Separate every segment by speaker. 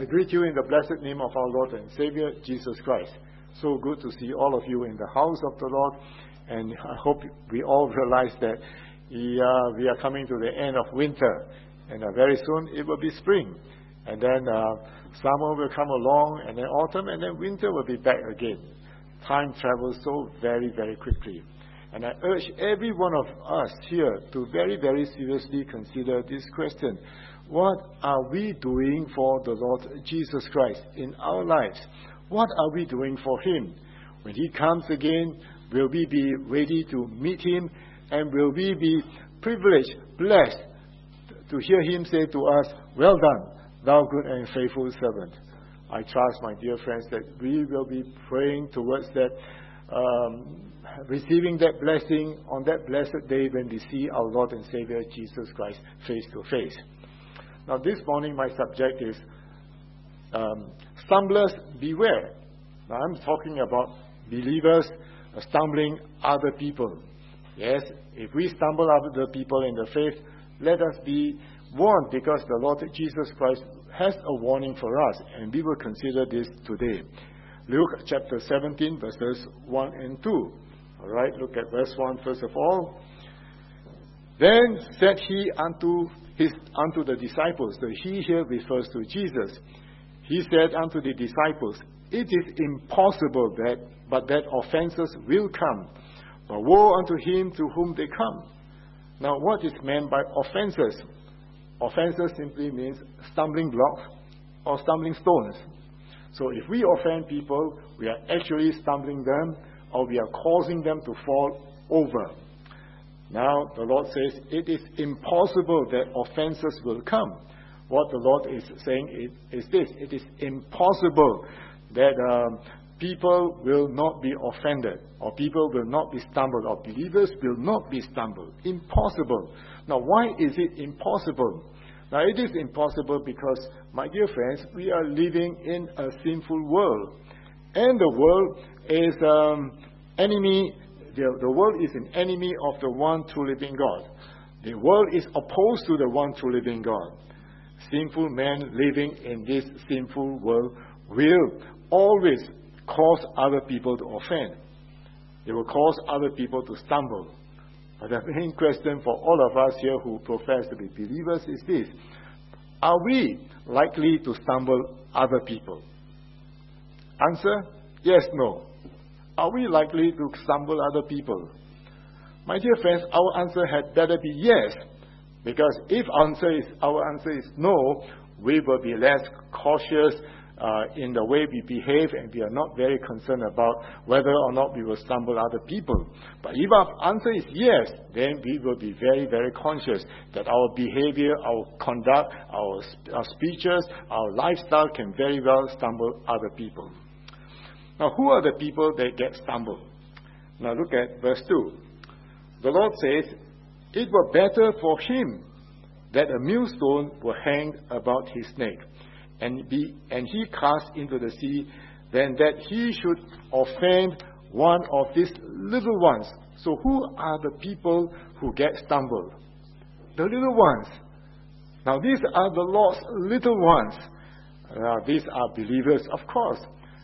Speaker 1: I greet you in the blessed name of our Lord and Savior, Jesus Christ. So good to see all of you in the house of the Lord, and I hope we all realize that we are coming to the end of winter, and very soon it will be spring, and then summer will come along, and then autumn, and then winter will be back again. Time travels so very, very quickly. And I urge every one of us here to very, very seriously consider this question. What are we doing for the Lord Jesus Christ in our lives? What are we doing for Him? When He comes again, will we be ready to meet Him? And will we be privileged, blessed, to hear Him say to us, "Well done, thou good and faithful servant"? I trust, my dear friends, that we will be praying towards that, receiving that blessing on that blessed day when we see our Lord and Savior Jesus Christ face to face. Now, this morning my subject is stumblers beware. Now, I'm talking about believers stumbling other people. Yes, if we stumble other people in the faith, let us be warned, because the Lord Jesus Christ has a warning for us, and we will consider this today. Luke chapter 17, verses 1 and 2. All right, look at verse 1 first of all. Then said he unto the disciples. The he here refers to Jesus. He said unto the disciples, "It is impossible that offenses will come. But woe unto him to whom they come." Now, what is meant by offenses? Offenses simply means stumbling blocks or stumbling stones. So if we offend people, we are actually stumbling them, or we are causing them to fall over. Now, the Lord says, it is impossible that offenses will come. What the Lord is saying is this: it is impossible that people will not be offended, or people will not be stumbled, or believers will not be stumbled. Impossible. Now, why is it impossible? Now, it is impossible because, my dear friends, we are living in a sinful world. And the world is enemy. The world is an enemy of the one true living God. The world is opposed to the one true living God. Sinful men living in this sinful world will always cause other people to offend. They will cause other people to stumble. But the main question for all of us here who profess to be believers is this: are we likely to stumble other people? Answer: yes, no. Are we likely to stumble other people? My dear friends, our answer had better be yes. Because if our answer is no, we will be less cautious in the way we behave, and we are not very concerned about whether or not we will stumble other people. But if our answer is yes, then we will be very, very conscious that our behavior, our conduct, our speeches, our lifestyle can very well stumble other people. Now, who are the people that get stumbled? Now, look at verse 2. The Lord says, "It were better for him that a millstone were hanged about his neck, and he cast into the sea, than that he should offend one of these little ones." So who are the people who get stumbled? The little ones. Now, these are the Lord's little ones. These are believers, of course.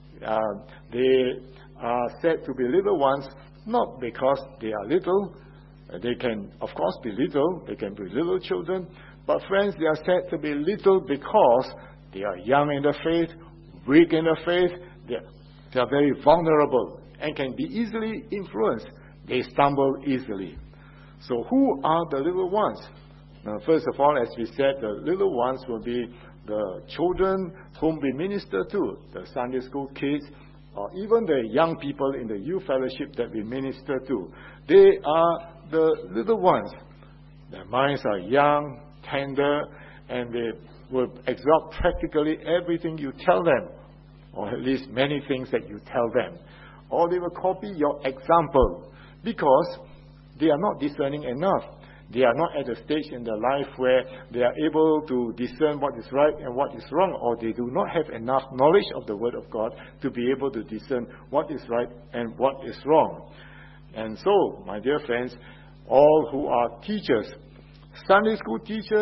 Speaker 1: They are said to be little ones, not because they are little. They can, of course, be little. They can be little children. But friends, they are said to be little because they are young in the faith, weak in the faith. They are very vulnerable and can be easily influenced. They stumble easily. So who are the little ones? Now, first of all, as we said, the little ones will be the children whom we minister to, the Sunday school kids, or even the young people in the youth fellowship that we minister to. They are the little ones. Their minds are young, tender, and they will absorb practically everything you tell them, or at least many things that you tell them. Or they will copy your example because they are not discerning enough. They are not at a stage in their life where they are able to discern what is right and what is wrong, or they do not have enough knowledge of the Word of God to be able to discern what is right and what is wrong. And so, my dear friends, all who are teachers, Sunday school teachers,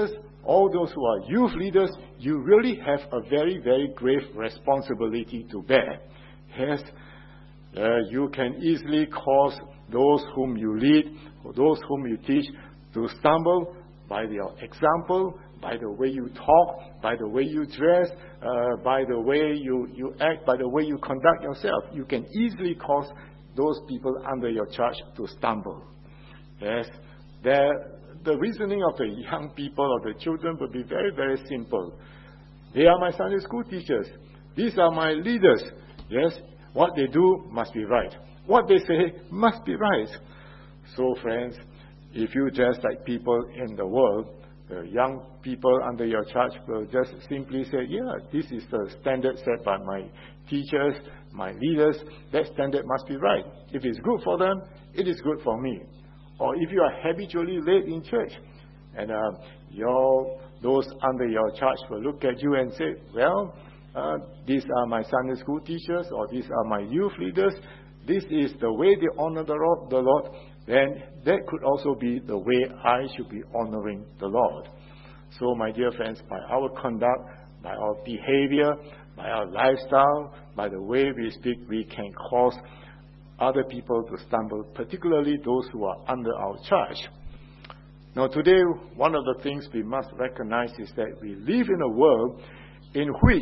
Speaker 1: all those who are youth leaders, you really have a very, very grave responsibility to bear. Yes, you can easily cause those whom you lead, or those whom you teach, to stumble by your example, by the way you talk, by the way you dress, by the way you act, by the way you conduct yourself. You can easily cause those people under your charge to stumble. Yes, the reasoning of the young people or the children will be very, very simple. They are my Sunday school teachers. These are my leaders. Yes, what they do must be right. What they say must be right. So, friends, if you just like people in the world, the young people under your charge will just simply say, yeah, this is the standard set by my teachers, my leaders. That standard must be right. If it's good for them, it is good for me. Or if you are habitually late in church, and those under your charge will look at you and say, well, these are my Sunday school teachers, or these are my youth leaders. This is the way they honor the Lord. Then that could also be the way I should be honoring the Lord. So, my dear friends, by our conduct, by our behavior, by our lifestyle, by the way we speak, we can cause other people to stumble, particularly those who are under our charge. Now, today, one of the things we must recognize is that we live in a world in which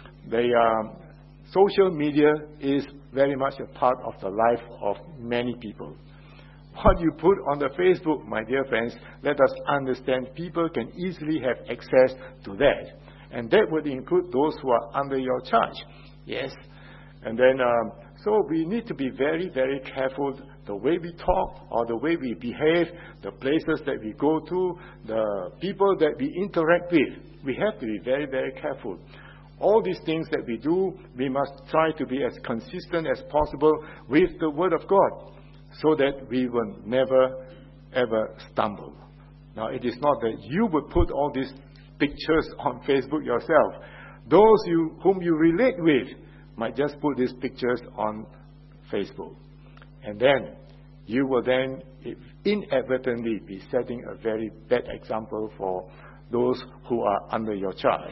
Speaker 1: social media is very much a part of the life of many people. What you put on the Facebook, my dear friends, let us understand people can easily have access to that. And that would include those who are under your charge. Yes. And then, so we need to be very, very careful the way we talk or the way we behave, the places that we go to, the people that we interact with. We have to be very, very careful. All these things that we do, we must try to be as consistent as possible with the Word of God, so that we will never, ever stumble. Now, it is not that you would put all these pictures on Facebook yourself. Those whom you relate with might just put these pictures on Facebook. And then, you will then inadvertently be setting a very bad example for those who are under your charge.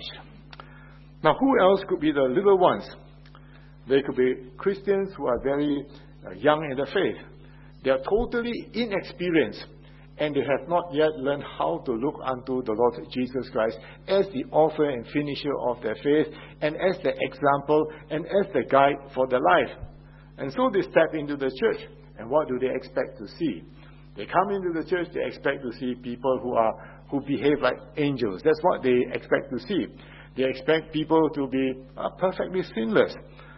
Speaker 1: Now, who else could be the little ones? They could be Christians who are very young in the faith. They are totally inexperienced, and they have not yet learned how to look unto the Lord Jesus Christ as the author and finisher of their faith, and as the example, and as the guide for their life. And so they step into the church, and what do they expect to see? They come into the church, they expect to see people who behave like angels. That's what they expect to see. They expect people to be perfectly sinless.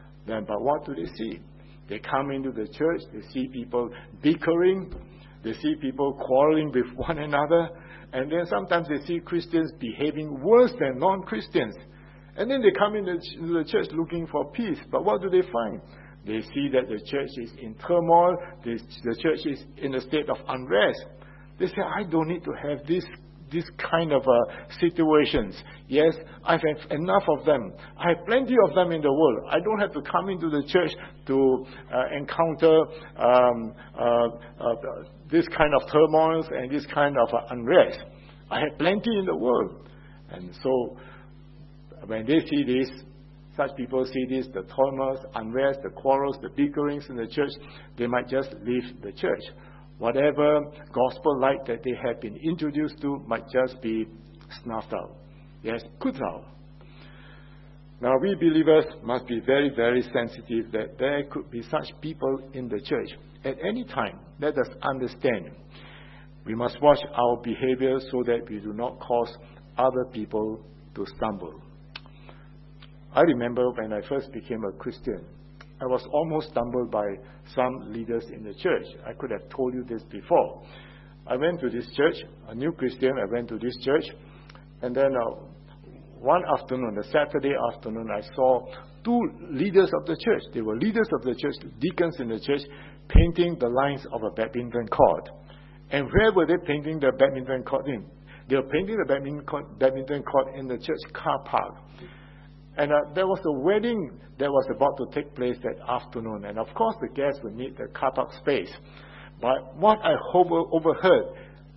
Speaker 1: But what do they see? They come into the church, they see people bickering, they see people quarreling with one another, and then sometimes they see Christians behaving worse than non-Christians. And then they come into the church looking for peace, but what do they find? They see that the church is in turmoil, the church is in a state of unrest. They say, I don't need to have this kind of situations. Yes, I've had enough of them. I have plenty of them in the world. I don't have to come into the church to encounter this kind of turmoils and this kind of unrest. I have plenty in the world. And so, when they see this, such people see this, the turmoils, unrest, the quarrels, the bickerings in the church, they might just leave the church. Whatever gospel light that they have been introduced to might just be snuffed out. Yes, put out. Now, we believers must be very, very sensitive that there could be such people in the church. At any time, let us understand. We must watch our behavior so that we do not cause other people to stumble. I remember when I first became a Christian, I was almost stumbled by some leaders in the church. I could have told you this before. I went to this church, a new Christian, I went to this church, and then one afternoon, a Saturday afternoon, I saw two leaders of the church. They were leaders of the church, deacons in the church, painting the lines of a badminton court. And where were they painting the badminton court in? They were painting the badminton court in the church car park. And there was a wedding that was about to take place that afternoon. And of course, the guests would need the car park space. But what I overheard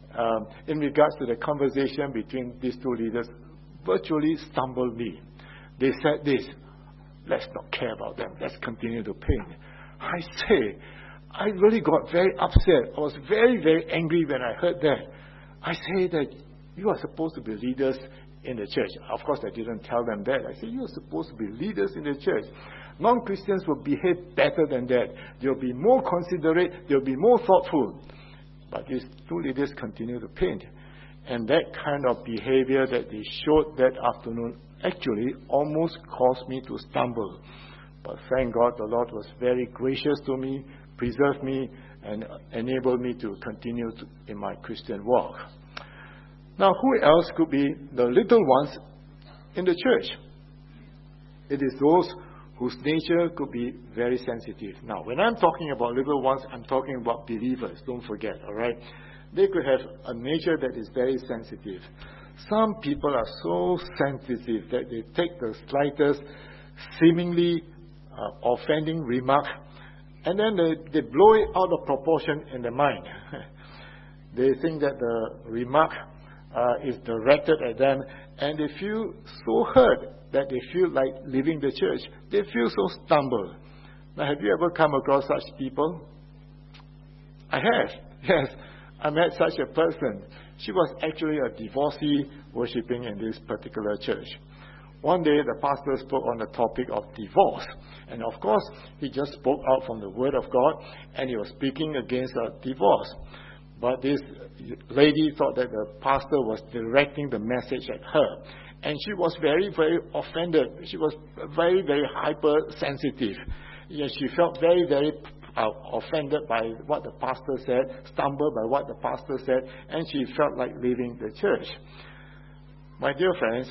Speaker 1: in regards to the conversation between these two leaders, virtually stumbled me. They said this, let's not care about them, let's continue to paint. I say, I really got very upset. I was very, very angry when I heard that. I say that you are supposed to be leaders in the church. Of course, I didn't tell them that. I said, you are supposed to be leaders in the church. Non-Christians will behave better than that. They'll be more considerate. They'll be more thoughtful. But these two leaders continue to paint. And that kind of behavior that they showed that afternoon actually almost caused me to stumble. But thank God the Lord was very gracious to me, preserved me, and enabled me to continue in my Christian walk. Now, who else could be the little ones in the church? It is those whose nature could be very sensitive. Now, when I'm talking about little ones, I'm talking about believers. Don't forget, all right? They could have a nature that is very sensitive. Some people are so sensitive that they take the slightest, seemingly offending remark, and then they blow it out of proportion in their mind. They think that the remark is directed at them, and they feel so hurt that they feel like leaving the church. They feel so stumbled. Now, have you ever come across such people? I have. Yes, I met such a person. She was actually a divorcee worshiping in this particular church. One day, the pastor spoke on the topic of divorce. And of course, he just spoke out from the Word of God, and he was speaking against a divorce. But this lady thought that the pastor was directing the message at her. And she was very, very offended. She was very, very hypersensitive. Yes, she felt very, very offended by what the pastor said, stumbled by what the pastor said, and she felt like leaving the church. My dear friends,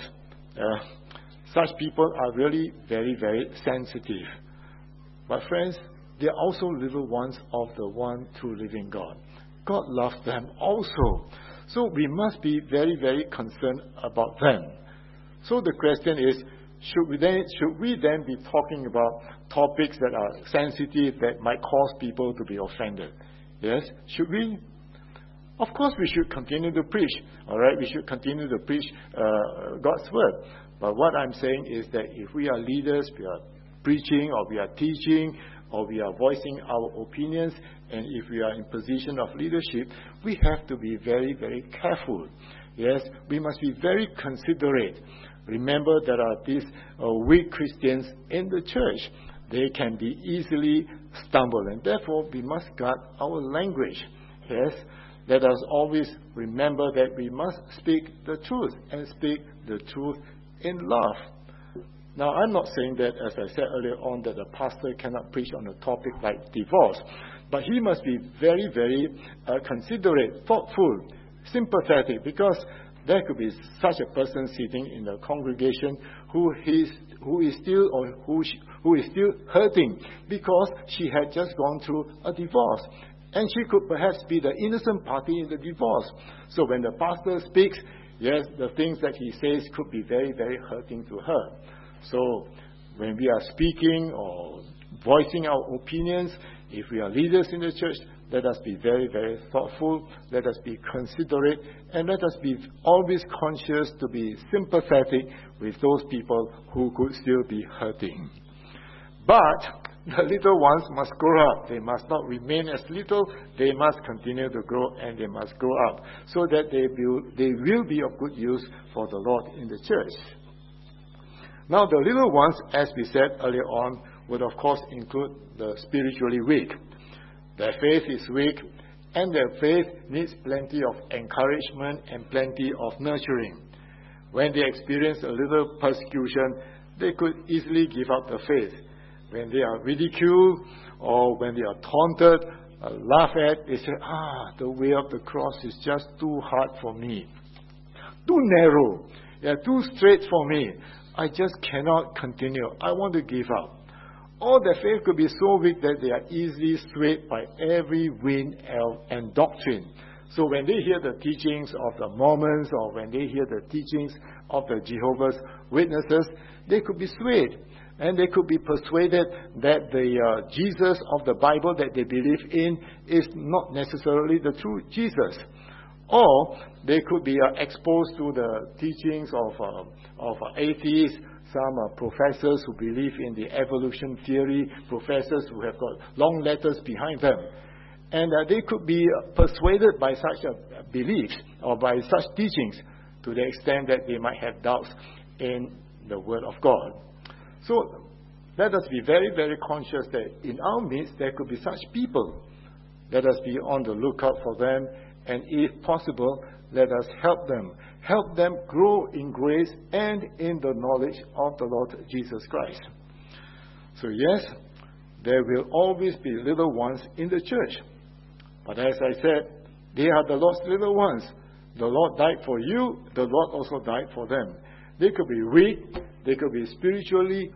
Speaker 1: such people are really very, very sensitive. But friends, they are also little ones of the one true living God. God loves them also. So we must be very, very concerned about them. So the question is, should we then be talking about topics that are sensitive that might cause people to be offended? Yes? Should we? Of course we should continue to preach. All right? We should continue to preach God's word. But what I'm saying is that if we are leaders, we are preaching or we are teaching or we are voicing our opinions, and if we are in position of leadership, we have to be very, very careful. Yes? We must be very considerate. Remember, there are these weak Christians in the church. They can be easily stumbled, and therefore we must guard our language. Yes, let us always remember that we must speak the truth, and speak the truth in love. Now, I'm not saying that, as I said earlier on, that the pastor cannot preach on a topic like divorce, but he must be very, very considerate, thoughtful, sympathetic, because there could be such a person sitting in the congregation who is still hurting because she had just gone through a divorce. And she could perhaps be the innocent party in the divorce. So when the pastor speaks, yes, the things that he says could be very, very hurting to her. So when we are speaking or voicing our opinions, if we are leaders in the church, let us be very, very thoughtful. Let us be considerate. And let us be always conscious to be sympathetic with those people who could still be hurting. But the little ones must grow up. They must not remain as little. They must continue to grow, and they must grow up so that they will be of good use for the Lord in the church. Now, the little ones, as we said earlier on, would of course include the spiritually weak. Their faith is weak, and their faith needs plenty of encouragement and plenty of nurturing. When they experience a little persecution, they could easily give up the faith. When they are ridiculed or when they are taunted, laughed at, they say, the way of the cross is just too hard for me. Too narrow. Too straight for me. I just cannot continue. I want to give up. Or their faith could be so weak that they are easily swayed by every wind and doctrine. So when they hear the teachings of the Mormons or when they hear the teachings of the Jehovah's Witnesses, they could be swayed. And they could be persuaded that the Jesus of the Bible that they believe in is not necessarily the true Jesus. Or they could be exposed to the teachings of atheists, some professors who believe in the evolution theory, professors who have got long letters behind them. And they could be persuaded by such beliefs or by such teachings to the extent that they might have doubts in the Word of God. So let us be very, very conscious that in our midst there could be such people. Let us be on the lookout for them, and if possible, let us help them. Help them grow in grace and in the knowledge of the Lord Jesus Christ. So yes, there will always be little ones in the church. But as I said, they are the Lord's little ones. The Lord died for you, the Lord also died for them. They could be weak, they could be spiritually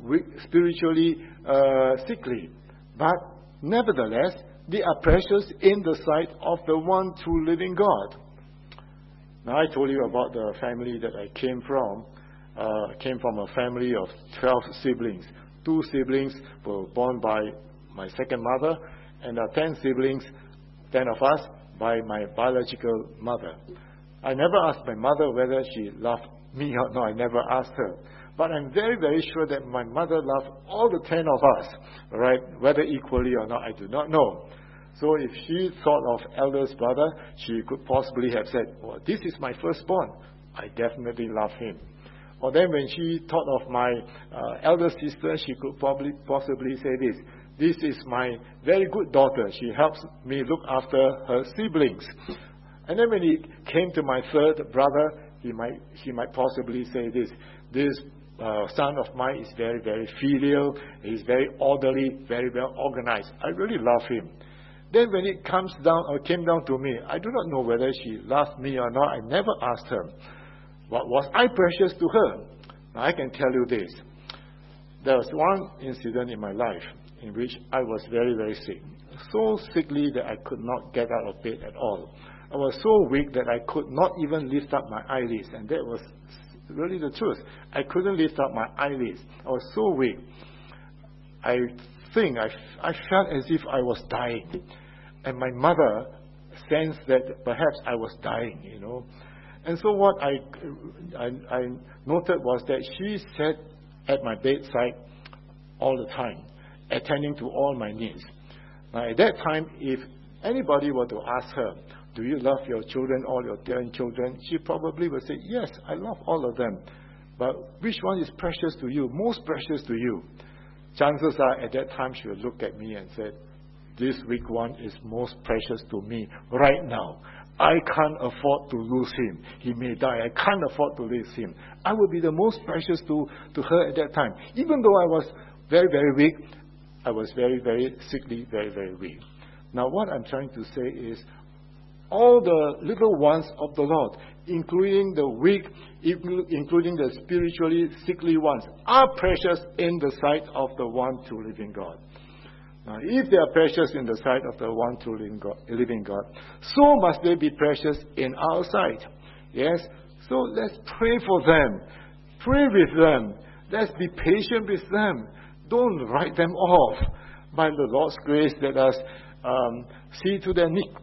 Speaker 1: sickly. But nevertheless, they are precious in the sight of the one true living God. Now, I told you about the family that I came from. I came from a family of 12 siblings. 2 siblings were born by my second mother, and 10 siblings, 10 of us, by my biological mother. I never asked my mother whether she loved me or not. I never asked her. But I'm very, very sure that my mother loved all the 10 of us, right? Whether equally or not, I do not know. So if she thought of eldest brother, she could possibly have said, well, this is my firstborn. I definitely love him. Or then when she thought of my elder sister, she could possibly say this. This is my very good daughter. She helps me look after her siblings. And then when it came to my third brother, she might possibly say this. This son of mine is very, very filial. He's very orderly, very well organized. I really love him. Then when it came down to me, I do not know whether she loved me or not. I never asked her. Was I precious to her? Now, I can tell you this. There was one incident in my life in which I was very, very sick. So sickly that I could not get out of bed at all. I was so weak that I could not even lift up my eyelids. And that was really the truth. I couldn't lift up my eyelids. I was so weak. I felt as if I was dying. And my mother sensed that perhaps I was dying, you know. And so what I noted was that she sat at my bedside all the time, attending to all my needs. Now, at that time, if anybody were to ask her, do you love your children, all your 10 children? She probably would say, yes, I love all of them. But which one is precious to you, most precious to you? Chances are, at that time, she would look at me and say, this weak one is most precious to me right now. I can't afford to lose him. He may die. I can't afford to lose him. I would be the most precious to her at that time. Even though I was very, very weak, I was very, very sickly, very, very weak. Now, what I'm trying to say is, all the little ones of the Lord, including the weak, including the spiritually sickly ones, are precious in the sight of the one true living God. Now, if they are precious in the sight of the one true living God, so must they be precious in our sight. Yes? So let's pray for them. Pray with them. Let's be patient with them. Don't write them off. By the Lord's grace, let us see to their needs.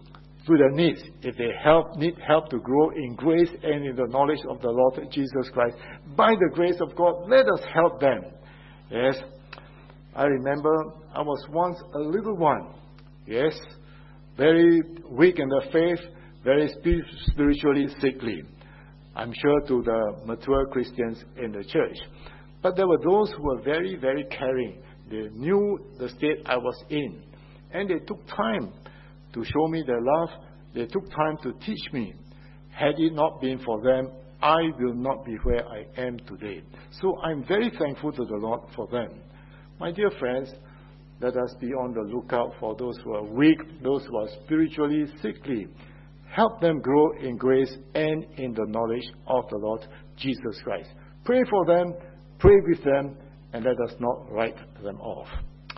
Speaker 1: If they need help to grow in grace and in the knowledge of the Lord Jesus Christ, by the grace of God, let us help them. Yes? I remember I was once a little one. Yes? Very weak in the faith, very spiritually sickly. I'm sure to the mature Christians in the church. But there were those who were very, very caring. They knew the state I was in. And they took time to show me their love. They took time to teach me. Had it not been for them, I will not be where I am today. So I'm very thankful to the Lord for them. My dear friends, let us be on the lookout for those who are weak, those who are spiritually sickly. Help them grow in grace and in the knowledge of the Lord Jesus Christ. Pray for them, pray with them, and let us not write them off.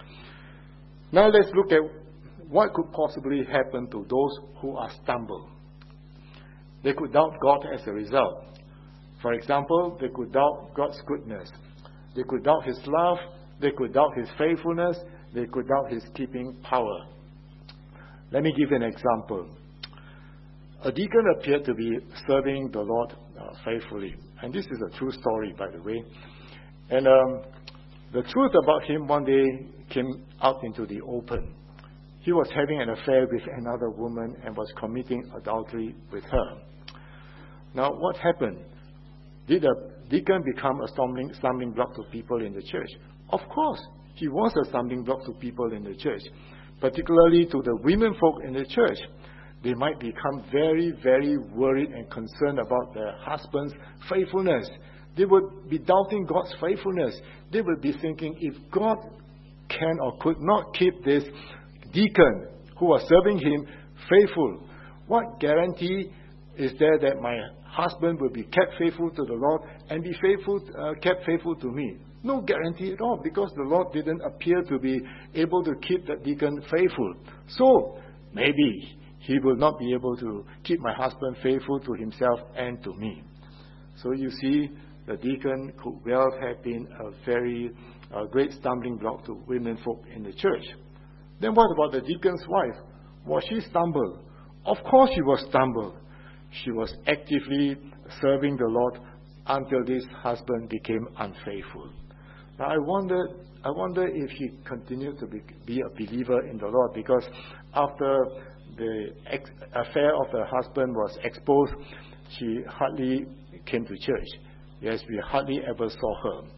Speaker 1: Now let's look at what could possibly happen to those who are stumbled. They could doubt God as a result. For example, they could doubt God's goodness. They could doubt His love. They could doubt His faithfulness. They could doubt His keeping power. Let me give an example. a deacon appeared to be serving the Lord faithfully. And this is a true story, by the way. And the truth about him one day came out into the open. He was having an affair with another woman and was committing adultery with her. Now, what happened? Did a deacon become a stumbling block to people in the church? Of course, he was a stumbling block to people in the church, particularly to the women folk in the church. They might become very, very worried and concerned about their husband's faithfulness. They would be doubting God's faithfulness. They would be thinking, if God can or could not keep this deacon who was serving him faithful, what guarantee is there that my husband will be kept faithful to the Lord and be kept faithful to me? No guarantee at all, because the Lord didn't appear to be able to keep that deacon faithful. So maybe he will not be able to keep my husband faithful to himself and to me. So you see, the deacon could well have been a very great stumbling block to women folk in the church. Then what about the deacon's wife? Was she stumbled? Of course she was stumbled. She was actively serving the Lord until this husband became unfaithful. Now I wonder if she continued to be a believer in the Lord, because after the affair of her husband was exposed, she hardly came to church. Yes, we hardly ever saw her.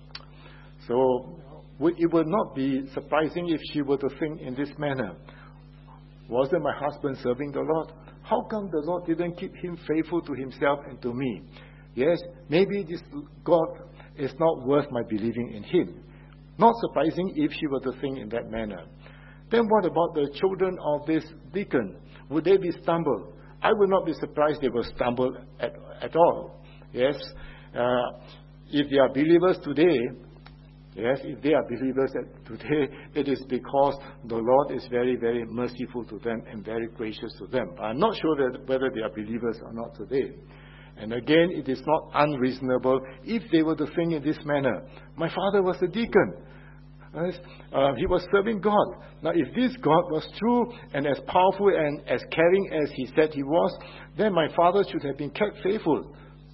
Speaker 1: So it would not be surprising if she were to think in this manner. Wasn't my husband serving the Lord? How come the Lord didn't keep him faithful to himself and to me? Yes, maybe this God is not worth my believing in him. Not surprising if she were to think in that manner. Then what about the children of this deacon? Would they be stumbled? I would not be surprised they were stumbled at all. Yes, if they are believers today, it is because the Lord is very, very merciful to them and very gracious to them. I'm not sure whether they are believers or not today. And again, it is not unreasonable if they were to think in this manner. My father was a deacon. He was serving God. Now, if this God was true and as powerful and as caring as he said he was, then my father should have been kept faithful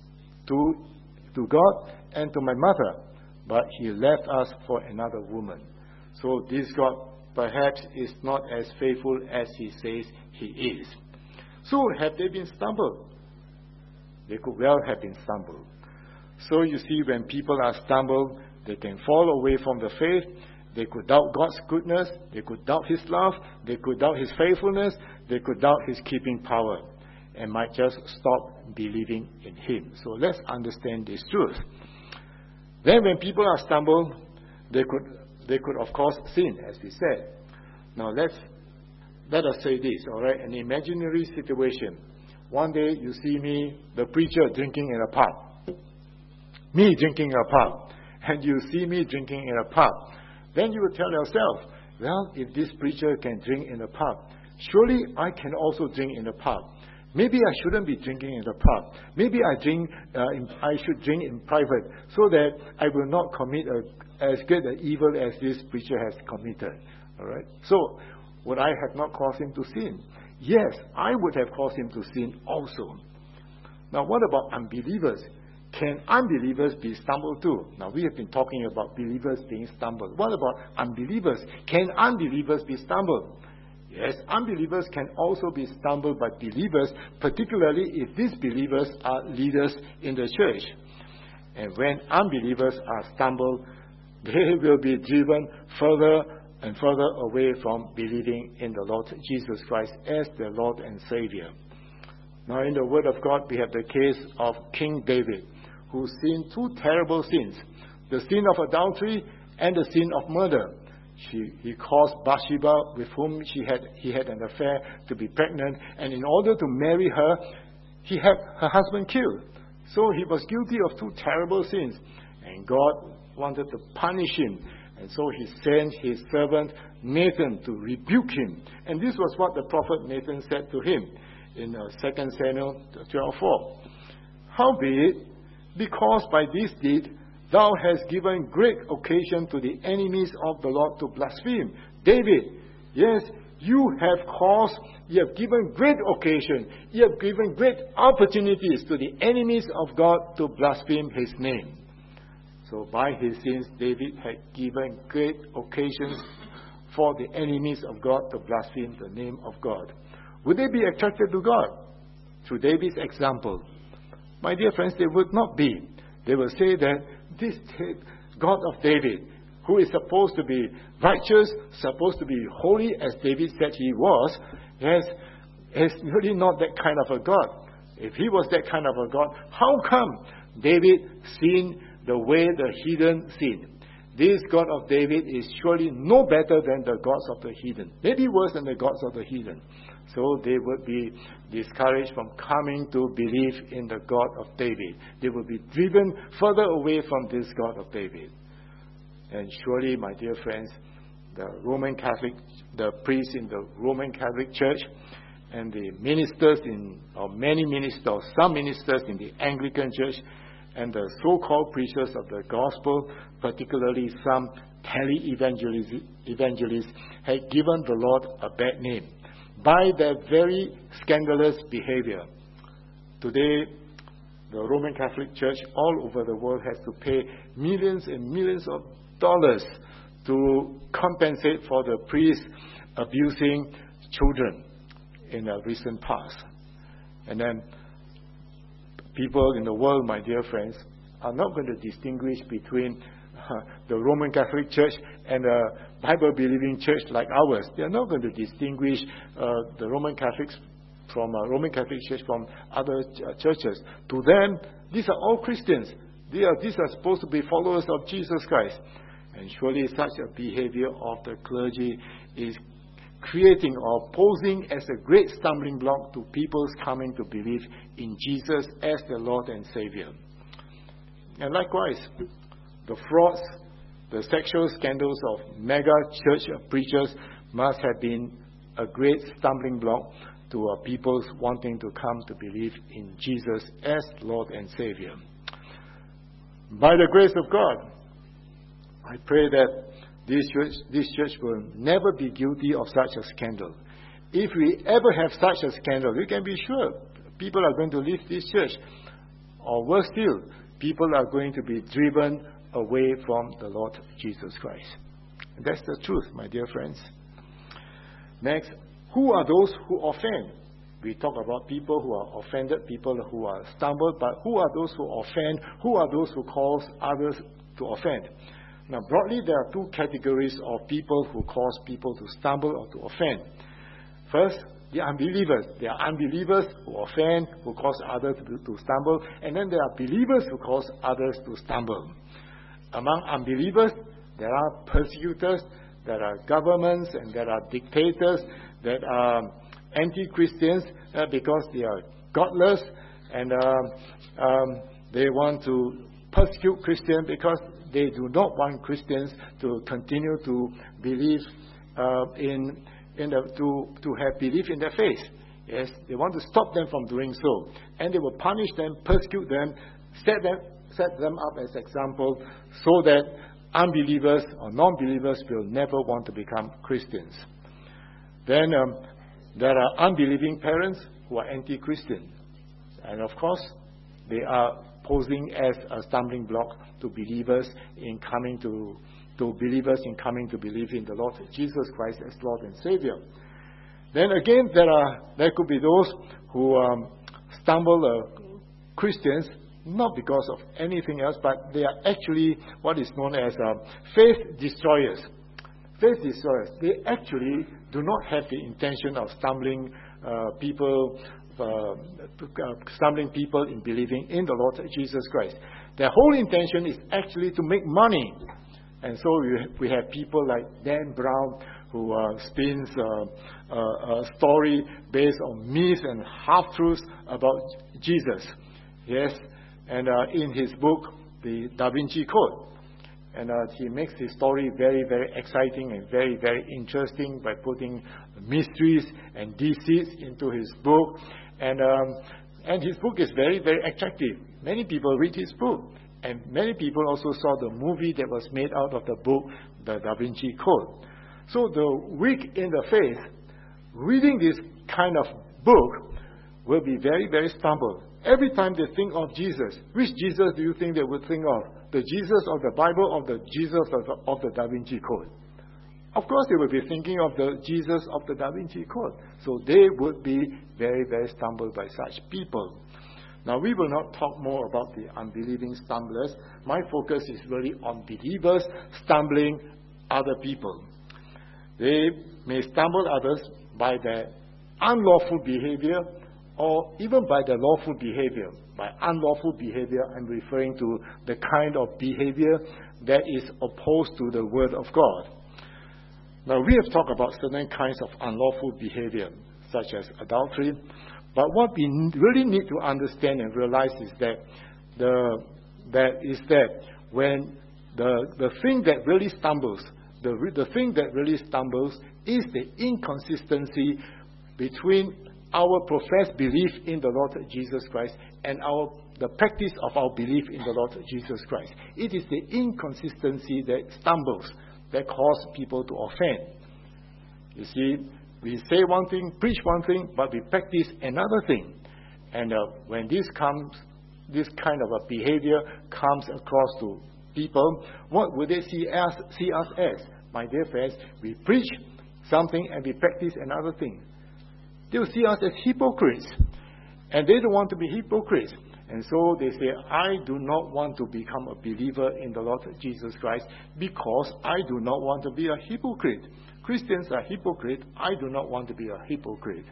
Speaker 1: to God and to my mother. But he left us for another woman. So this God perhaps is not as faithful as he says he is. So have they been stumbled? They could well have been stumbled. So you see, when people are stumbled, they can fall away from the faith. They could doubt God's goodness. They could doubt his love. They could doubt his faithfulness. They could doubt his keeping power, and might just stop believing in him. So let's understand this truth. Then when people are stumbled, they could of course sin, as we said. Now let us say this, all right? An imaginary situation. One day you see me, the preacher, drinking in a pub. Me drinking in a pub. And you see me drinking in a pub. Then you will tell yourself, well, if this preacher can drink in a pub, surely I can also drink in a pub. Maybe I shouldn't be drinking in the pub. Maybe I should drink in private, so that I will not commit as great an evil as this preacher has committed. All right. So, would I have not caused him to sin? Yes, I would have caused him to sin also. Now, what about unbelievers? Can unbelievers be stumbled too? Now, we have been talking about believers being stumbled. What about unbelievers? Can unbelievers be stumbled? Yes, unbelievers can also be stumbled by believers, particularly if these believers are leaders in the church. And when unbelievers are stumbled, they will be driven further and further away from believing in the Lord Jesus Christ as their Lord and Savior. Now, in the Word of God, we have the case of King David, who sinned two terrible sins, the sin of adultery and the sin of murder. He caused Bathsheba, with whom he had an affair, to be pregnant, and in order to marry her, he had her husband killed. So he was guilty of two terrible sins, and God wanted to punish him. And so he sent his servant Nathan to rebuke him. And this was what the prophet Nathan said to him in 2 Samuel 12:4. Howbeit, because by this deed thou hast given great occasion to the enemies of the Lord to blaspheme. David, yes, you have given great occasion, you have given great opportunities to the enemies of God to blaspheme His name. So by his sins, David had given great occasions for the enemies of God to blaspheme the name of God. Would they be attracted to God through David's example? My dear friends, they would not be. They will say that this God of David, who is supposed to be righteous, supposed to be holy, as David said he was, is really not that kind of a God. If he was that kind of a God, how come David sinned the way the heathen sinned? This God of David is surely no better than the gods of the heathen. Maybe worse than the gods of the heathen. So they would be discouraged from coming to believe in the God of David. They would be driven further away from this God of David. And surely, my dear friends, the priests in the Roman Catholic Church and the ministers some ministers in the Anglican Church and the so-called preachers of the gospel, particularly some tele-evangelists, had given the Lord a bad name by their very scandalous behavior. Today, the Roman Catholic Church all over the world has to pay millions and millions of dollars to compensate for the priests abusing children in the recent past. And then people in the world, my dear friends, are not going to distinguish between the Roman Catholic Church and a Bible-believing church like ours. They are not going to distinguish the Roman Catholics from Roman Catholic Church from other churches. To them, these are all Christians. These are supposed to be followers of Jesus Christ. And surely such a behavior of the clergy is creating or posing as a great stumbling block to people's coming to believe in Jesus as their Lord and Savior. And likewise, the frauds, the sexual scandals of mega church preachers must have been a great stumbling block to people's wanting to come to believe in Jesus as Lord and Savior. By the grace of God, I pray that this church will never be guilty of such a scandal. If we ever have such a scandal, we can be sure people are going to leave this church. Or worse still, people are going to be driven away from the Lord Jesus Christ. And that's the truth, my dear friends. Next, who are those who offend? We talk about people who are offended, people who are stumbled, but who are those who offend? Who are those who cause others to offend? Now, broadly, there are two categories of people who cause people to stumble or to offend. First, the unbelievers. There are unbelievers who offend, who cause others to stumble, and then there are believers who cause others to stumble. Among unbelievers, there are persecutors, there are governments, and there are dictators that are anti-Christians because they are godless, and they want to persecute Christians because they do not want Christians to continue to believe to have belief in their faith. Yes, they want to stop them from doing so, and they will punish them, persecute them, set them up as example, so that unbelievers or non-believers will never want to become Christians. Then there are unbelieving parents who are anti-Christian, and of course they are posing as a stumbling block to believers in coming to believe in the Lord Jesus Christ as Lord and Savior. Then again, there could be those who stumble Christians not because of anything else, but they are actually what is known as faith destroyers. Faith destroyers. They actually do not have the intention of stumbling people in believing in the Lord Jesus Christ. Their whole intention is actually to make money. And so we have people like Dan Brown, who spins a story based on myths and half-truths about Jesus. Yes, and in his book, The Da Vinci Code. And he makes his story very, very exciting and very, very interesting by putting mysteries and deceits into his book. And his book is very, very attractive. Many people read his book. And many people also saw the movie that was made out of the book, The Da Vinci Code. So the weak in the faith reading this kind of book will be very, very stumbled. Every time they think of Jesus, which Jesus do you think they would think of? The Jesus of the Bible or the Jesus of the Da Vinci Code? Of course, they will be thinking of the Jesus of the Da Vinci Code. So they would be very, very stumbled by such people. Now, we will not talk more about the unbelieving stumblers. My focus is really on believers stumbling other people. They may stumble others by their unlawful behavior or even by their lawful behavior. By unlawful behavior, I'm referring to the kind of behavior that is opposed to the Word of God. Now, we have talked about certain kinds of unlawful behavior, such as adultery. But what we really need to understand and realize is that when the thing that really stumbles, the thing that really stumbles is the inconsistency between our professed belief in the Lord Jesus Christ and the practice of our belief in the Lord Jesus Christ. It is the inconsistency that stumbles, that causes people to offend. You see, we say one thing, preach one thing, but we practice another thing. And when this kind of a behavior comes across to people, what would they see us as? My dear friends, we preach something and we practice another thing. They will see us as hypocrites. And they don't want to be hypocrites. And so they say, I do not want to become a believer in the Lord Jesus Christ because I do not want to be a hypocrite. Christians are hypocrites. I do not want to be a hypocrite.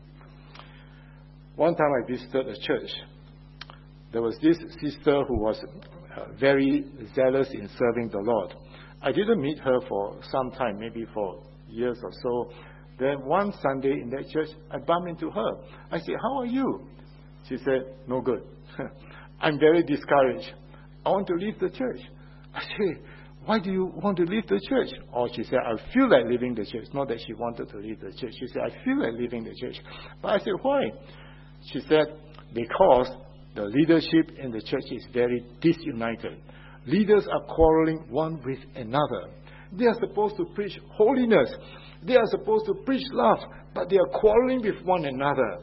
Speaker 1: One time I visited a church. There was this sister who was very zealous in serving the Lord. I didn't meet her for some time, maybe for years or so. Then one Sunday in that church, I bumped into her. I said, how are you? She said, no good. I'm very discouraged. I want to leave the church. I said, why do you want to leave the church? Or she said, I feel like leaving the church. Not that she wanted to leave the church. She said, I feel like leaving the church. But I said, why? She said, because the leadership in the church is very disunited. Leaders are quarreling one with another. They are supposed to preach holiness. They are supposed to preach love, but they are quarreling with one another.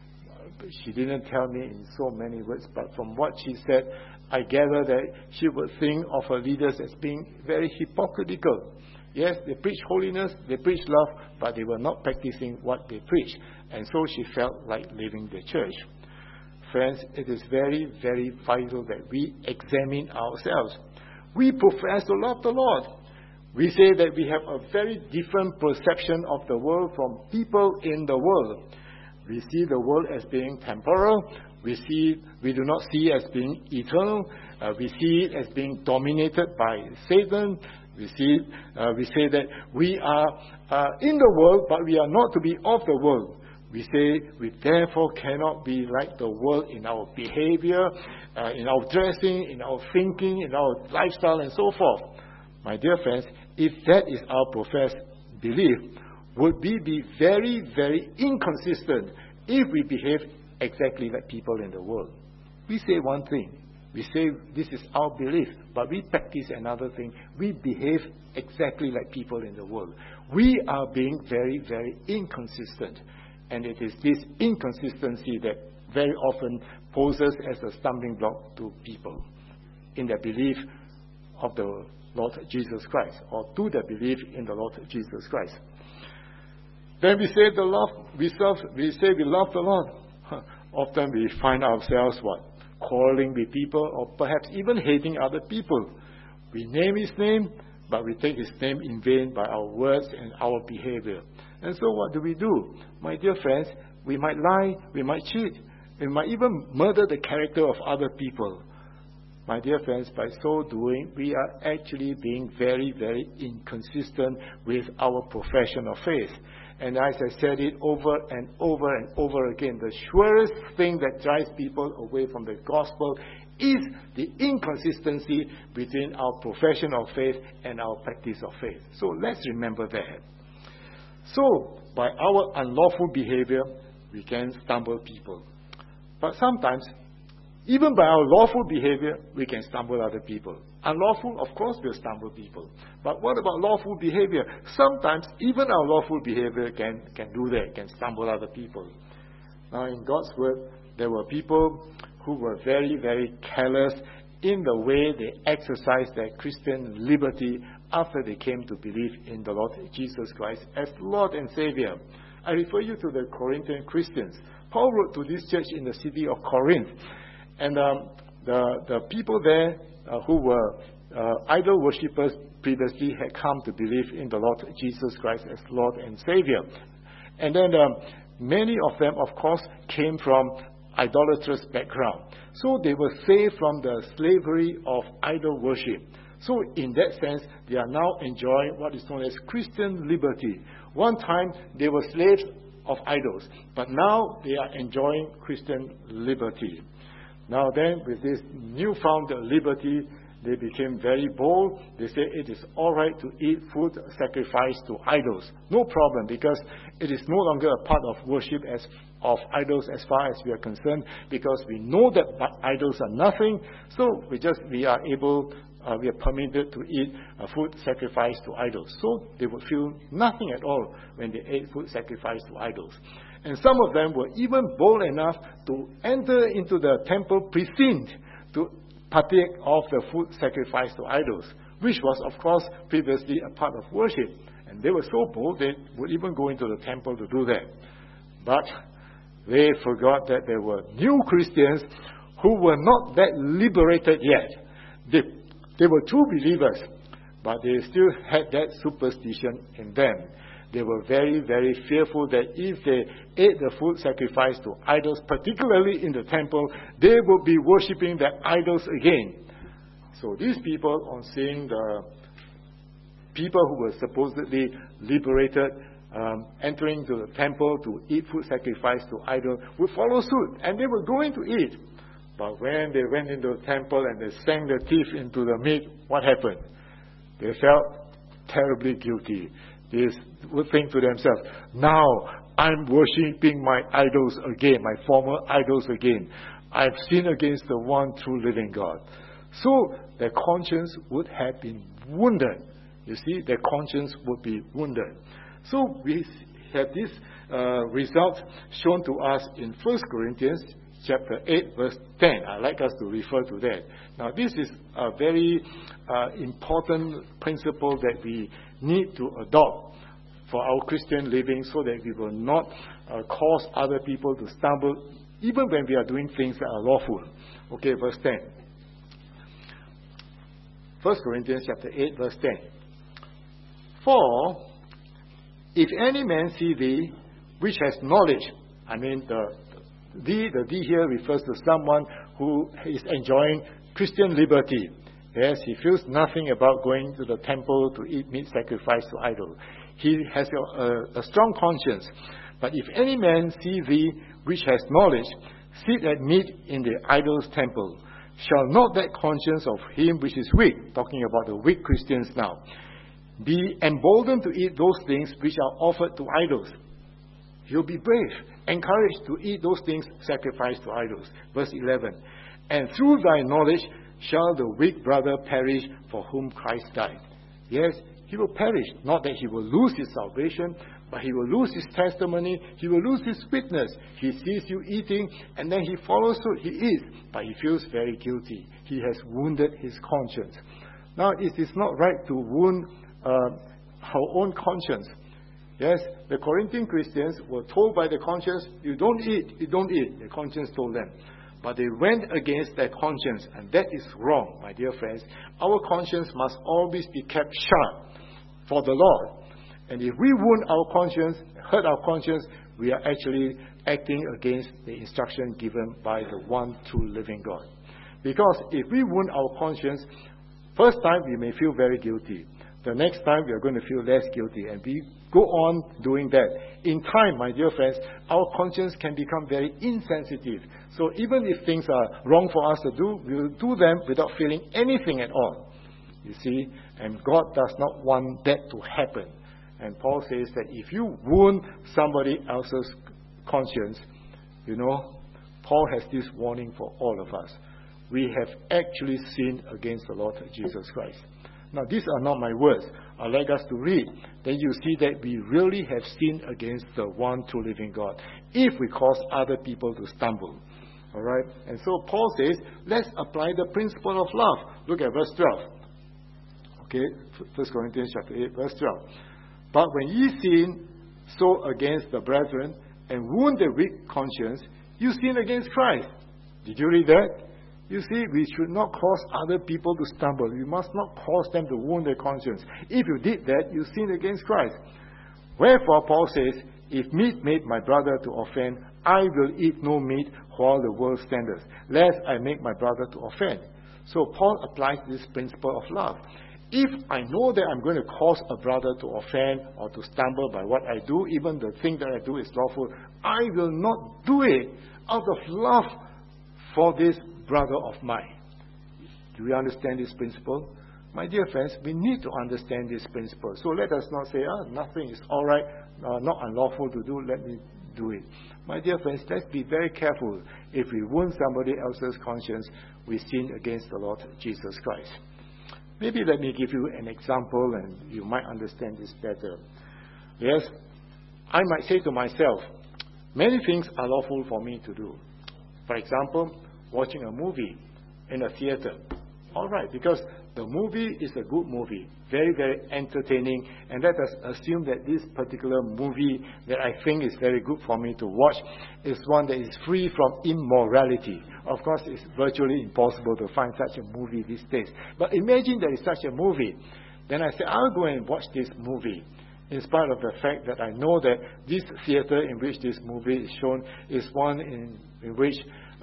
Speaker 1: She didn't tell me in so many words, but from what she said, I gather that she would think of her leaders as being very hypocritical. Yes, they preach holiness, they preach love, but they were not practicing what they preach. And so she felt like leaving the church. Friends, it is very, very vital that we examine ourselves. We profess to love the Lord. We say that we have a very different perception of the world from people in the world. We see the world as being temporal. We do not see it as being eternal. We see it as being dominated by Satan. We say that we are in the world, but we are not to be of the world. We say we therefore cannot be like the world in our behavior, in our dressing, in our thinking, in our lifestyle, and so forth. My dear friends, if that is our professed belief, would we be very, very inconsistent if we behave exactly like people in the world? We say one thing. We say this is our belief, but we practice another thing. We behave exactly like people in the world. We are being very, very inconsistent. And it is this inconsistency that very often poses as a stumbling block to people in their belief of the Lord Jesus Christ, or to their belief in the Lord Jesus Christ. Then we say we say we love the Lord. Often we find ourselves quarreling with people, or perhaps even hating other people. We name His name, but we take His name in vain by our words and our behavior. And so what do? My dear friends, we might lie, we might cheat, we might even murder the character of other people. My dear friends, by so doing, we are actually being very, very inconsistent with our profession of faith. And as I said it over and over and over again, the surest thing that drives people away from the gospel is the inconsistency between our profession of faith and our practice of faith. So let's remember that. So, by our unlawful behavior, we can stumble people. But sometimes, Even by our lawful behavior, we can stumble other people. Unlawful, of course, will stumble people. But what about lawful behavior? Sometimes even our lawful behavior can do that, can stumble other people. Now, in God's word, there were people who were very, very careless in the way they exercised their Christian liberty after they came to believe in the Lord Jesus Christ as Lord and Savior. I refer you to the Corinthian Christians. Paul wrote to this church in the city of Corinth. And the people there who were idol worshippers previously had come to believe in the Lord Jesus Christ as Lord and Savior. And then many of them, of course, came from idolatrous background. So they were saved from the slavery of idol worship. So in that sense, they are now enjoying what is known as Christian liberty. One time, they were slaves of idols, but now they are enjoying Christian liberty. Now then, with this newfound liberty, they became very bold. They say it is all right to eat food sacrificed to idols. No problem, because it is no longer a part of worship of idols as far as we are concerned, because we know that idols are nothing. So we are permitted to eat food sacrificed to idols. So they would feel nothing at all when they ate food sacrificed to idols. And some of them were even bold enough to enter into the temple precinct to partake of the food sacrificed to idols, which was, of course, previously a part of worship. And they were so bold, they would even go into the temple to do that. But they forgot that there were new Christians who were not that liberated yet. They were true believers, but they still had that superstition in them. They were very, very fearful that if they ate the food sacrificed to idols, particularly in the temple, they would be worshipping the idols again. So these people, on seeing the people who were supposedly liberated entering to the temple to eat food sacrificed to idols, would follow suit, and they were going to eat. But when they went into the temple and they sank their teeth into the meat, what happened? They felt terribly guilty. They would think to themselves, now I'm worshipping my idols again, my former idols again. I've sinned against the one true living God. So their conscience would have been wounded. You see, their conscience would be wounded. So we have this result shown to us in 1 Corinthians chapter 8, verse 10. I'd like us to refer to that. Now, this is a very important principle that we need to adopt for our Christian living so that we will not cause other people to stumble even when we are doing things that are lawful. Okay, verse 10. 1 Corinthians chapter 8, verse 10. For if any man see thee, which has knowledge, I mean the thee here refers to someone who is enjoying Christian liberty. Yes, he feels nothing about going to the temple to eat meat sacrificed to idol. He has a strong conscience. But if any man see thee, which has knowledge, sit at meat in the idol's temple, shall not that conscience of him which is weak, talking about the weak Christians now, be emboldened to eat those things which are offered to idols? He'll be brave, encouraged to eat those things sacrificed to idols. Verse 11. And through thy knowledge shall the weak brother perish for whom Christ died. Yes, he will perish. Not that he will lose his salvation, but he will lose his testimony. He will lose his witness. He sees you eating, and then he follows suit. He eats, but he feels very guilty. He has wounded his conscience. Now, it is not right to wound our own conscience. Yes, the Corinthian Christians were told by the conscience, you don't eat, you don't eat. The conscience told them. But they went against their conscience, and that is wrong, my dear friends. Our conscience must always be kept sharp for the Lord. And if we wound our conscience, hurt our conscience, we are actually acting against the instruction given by the one true living God. Because if we wound our conscience, first time we may feel very guilty. The next time we are going to feel less guilty, and we go on doing that. In time, my dear friends, our conscience can become very insensitive. So even if things are wrong for us to do, we will do them without feeling anything at all. You see, and God does not want that to happen. And Paul says that if you wound somebody else's conscience, Paul has this warning for all of us. We have actually sinned against the Lord Jesus Christ. Now, these are not my words. I'd like us to read. Then you see that we really have sinned against the one true living God if we cause other people to stumble. All right? And so Paul says, let's apply the principle of love. Look at verse 12. Okay, 1 Corinthians chapter 8, verse 12. But when ye sin so against the brethren and wound the weak conscience, you sin against Christ. Did you read that? You see, we should not cause other people to stumble. We must not cause them to wound their conscience. If you did that, you sin against Christ. Wherefore, Paul says, if meat made my brother to offend, I will eat no meat while the world standeth, lest I make my brother to offend. So Paul applies this principle of love. If I know that I'm going to cause a brother to offend or to stumble by what I do, even the thing that I do is lawful, I will not do it out of love for this brother of mine. Do we understand this principle? My dear friends, we need to understand this principle. So let us not say, nothing is all right, not unlawful to do, let me do it. My dear friends, let's be very careful. If we wound somebody else's conscience, we sin against the Lord Jesus Christ. Maybe let me give you an example and you might understand this better. Yes, I might say to myself, many things are lawful for me to do. For example, watching a movie in a theater. All right, because the movie is a good movie, very, very entertaining, and let us assume that this particular movie that I think is very good for me to watch is one that is free from immorality. Of course, it's virtually impossible to find such a movie these days. But imagine there is such a movie. Then I say, I'll go and watch this movie, in spite of the fact that I know that this theater in which this movie is shown is one in which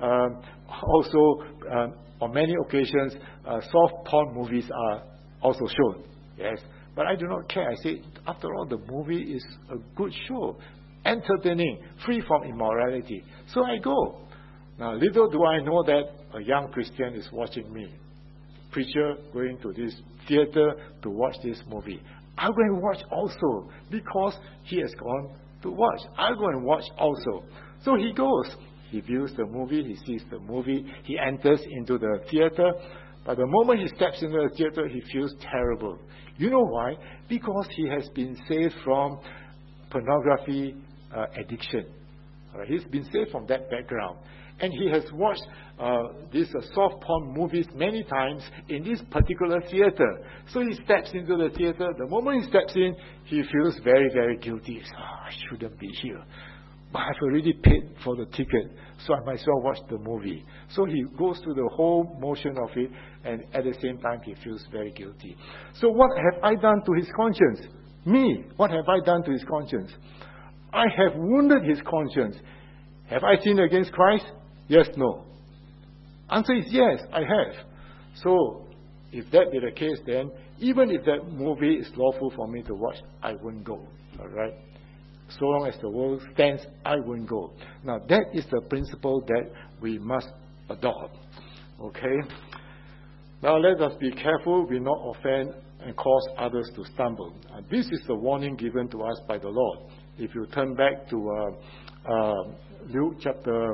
Speaker 1: also on many occasions soft porn movies are also shown. Yes, but I do not care. I say, after all, the movie is a good show, entertaining, free from immorality. So I go. Now, little do I know that a young Christian is watching me. Preacher going to this theater to watch this movie. I'll go and watch also because he has gone to watch. I'll go and watch also. So he goes. He views the movie, he sees the movie, he enters into the theater. But the moment he steps into the theater, he feels terrible. You know why? Because he has been saved from pornography addiction. He's been saved from that background. And he has watched these soft porn movies many times in this particular theater. So he steps into the theater. The moment he steps in, he feels very, very guilty. I shouldn't be here. But I've already paid for the ticket, so I might as well watch the movie. So he goes through the whole motion of it, and at the same time he feels very guilty. So what have I done to his conscience? Me, what have I done to his conscience? I have wounded his conscience. Have I sinned against Christ? Yes, no. Answer is yes, I have. So, if that be the case, then even if that movie is lawful for me to watch, I won't go. All right? So long as the world stands, I won't go. Now, that is the principle that we must adopt. Okay? Now, let us be careful we not offend and cause others to stumble. And this is the warning given to us by the Lord. If you turn back to Luke chapter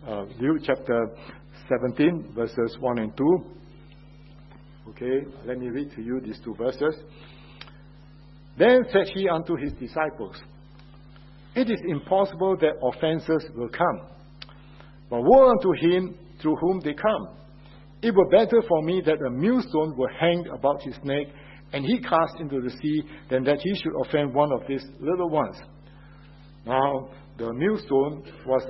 Speaker 1: 17, verses 1 and 2. Okay, let me read to you these two verses. Then said he unto his disciples, It is impossible that offenses will come, but woe unto him through whom they come. It were better for me that a millstone were hanged about his neck, and he cast into the sea, than that he should offend one of these little ones. Now, the millstone was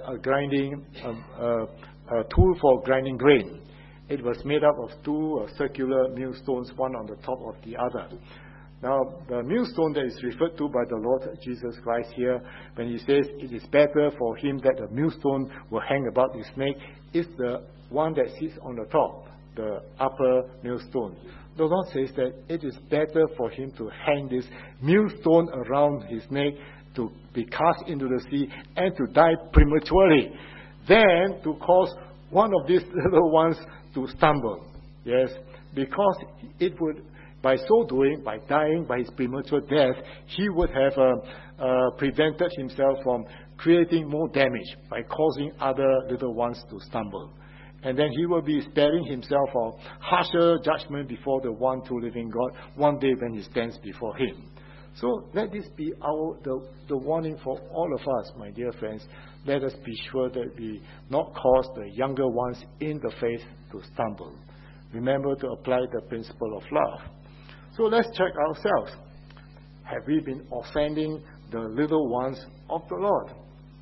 Speaker 1: a tool for grinding grain. It was made up of two circular millstones, one on the top of the other. Now, the millstone that is referred to by the Lord Jesus Christ here, when he says it is better for him that the millstone will hang about his neck, is the one that sits on the top, the upper millstone. The Lord says that it is better for him to hang this millstone around his neck, to be cast into the sea, and to die prematurely, than to cause one of these little ones to stumble. Yes, because it would by so doing, by dying by his premature death, he would have prevented himself from creating more damage by causing other little ones to stumble. And then he will be sparing himself of harsher judgment before the one true living God one day when he stands before him. So let this be the warning for all of us, my dear friends. Let us be sure that we not cause the younger ones in the faith to stumble. Remember to apply the principle of love. So let's check ourselves. Have we been offending the little ones of the Lord?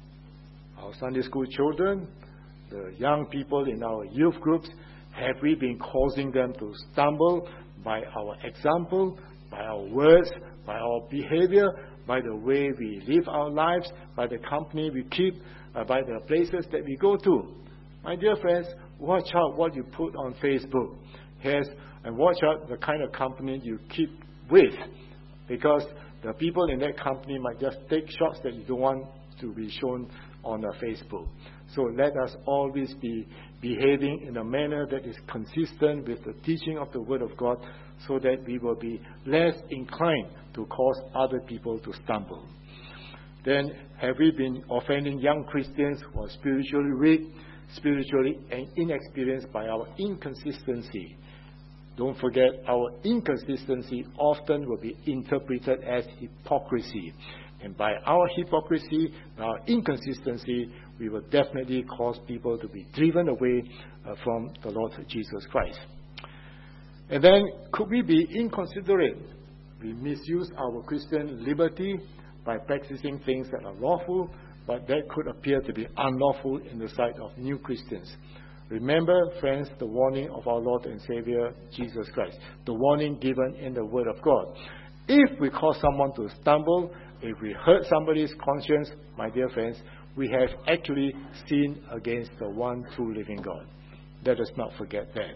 Speaker 1: Our Sunday school children, the young people in our youth groups, have we been causing them to stumble by our example, by our words, by our behavior, by the way we live our lives, by the company we keep, by the places that we go to? My dear friends, watch out what you put on Facebook. Yes, and watch out the kind of company you keep with, because the people in that company might just take shots that you don't want to be shown on Facebook. So let us always be behaving in a manner that is consistent with the teaching of the Word of God, so that we will be less inclined to cause other people to stumble. Then, have we been offending young Christians who are spiritually weak, spiritually inexperienced by our inconsistency? Don't forget, our inconsistency often will be interpreted as hypocrisy. And by our hypocrisy, our inconsistency, we will definitely cause people to be driven away from the Lord Jesus Christ. And then, could we be inconsiderate? We misuse our Christian liberty by practicing things that are lawful, but that could appear to be unlawful in the sight of new Christians. Remember, friends, the warning of our Lord and Savior, Jesus Christ. The warning given in the Word of God. If we cause someone to stumble, if we hurt somebody's conscience, my dear friends, we have actually sinned against the one true living God. Let us not forget that.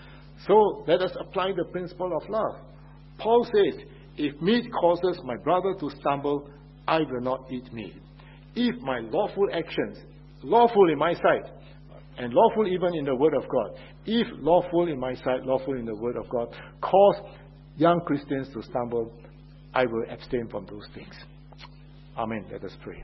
Speaker 1: So, let us apply the principle of love. Paul says, if meat causes my brother to stumble, I will not eat meat. If my lawful actions, lawful in my sight, and lawful even in the Word of God, if lawful in my sight, lawful in the Word of God, cause young Christians to stumble, I will abstain from those things. Amen. Let us pray.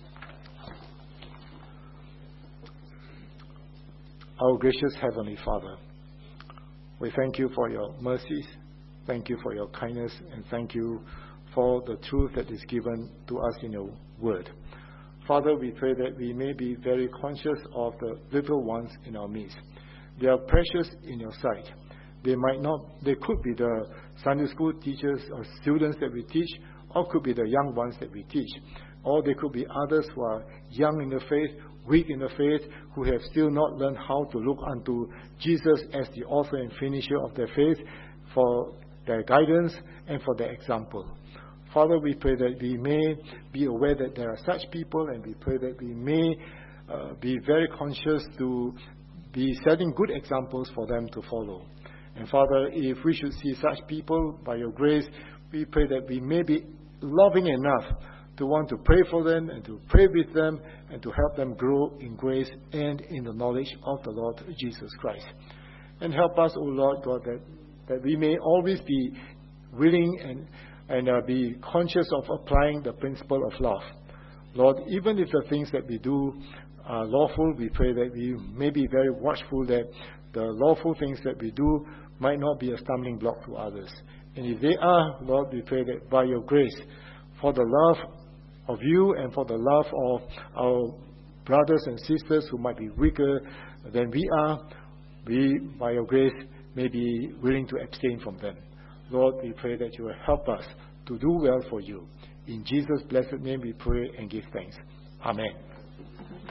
Speaker 1: Our gracious Heavenly Father, we thank you for your mercies, thank you for your kindness, and thank you for the truth that is given to us in your word. Father, we pray that we may be very conscious of the little ones in our midst. They are precious in your sight. They could be the Sunday school teachers or students that we teach, or could be the young ones that we teach. Or they could be others who are young in the faith, weak in the faith, who have still not learned how to look unto Jesus as the author and finisher of their faith for their guidance and for their example. Father, we pray that we may be aware that there are such people, and we pray that we may be very conscious to be setting good examples for them to follow. And Father, if we should see such people, by your grace, we pray that we may be loving enough to want to pray for them and to pray with them and to help them grow in grace and in the knowledge of the Lord Jesus Christ. And help us, O Lord God, that we may always be willing and be conscious of applying the principle of love. Lord, even if the things that we do are lawful, we pray that we may be very watchful that the lawful things that we do might not be a stumbling block to others. And if they are, Lord, we pray that by your grace, for the love of you and for the love of our brothers and sisters who might be weaker than we are, we, by your grace, may be willing to abstain from them. Lord, we pray that you will help us to do well for you. In Jesus' blessed name we pray and give thanks. Amen.